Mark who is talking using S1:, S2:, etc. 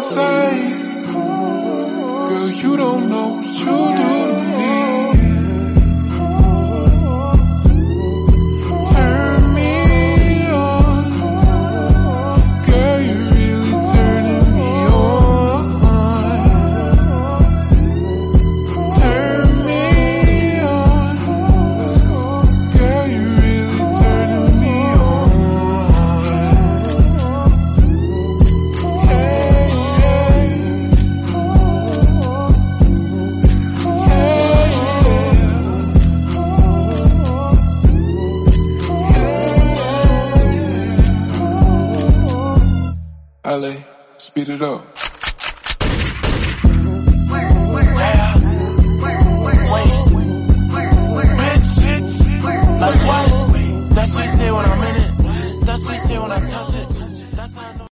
S1: insane. Girl, you don't know what you do to me. Turn me on. Girl, you're really turning me on. Turn me on. Girl, you're really turning me on. LA, speed it up.
S2: Like what? That's what you say when I'm in it. That's what you say when I touch it.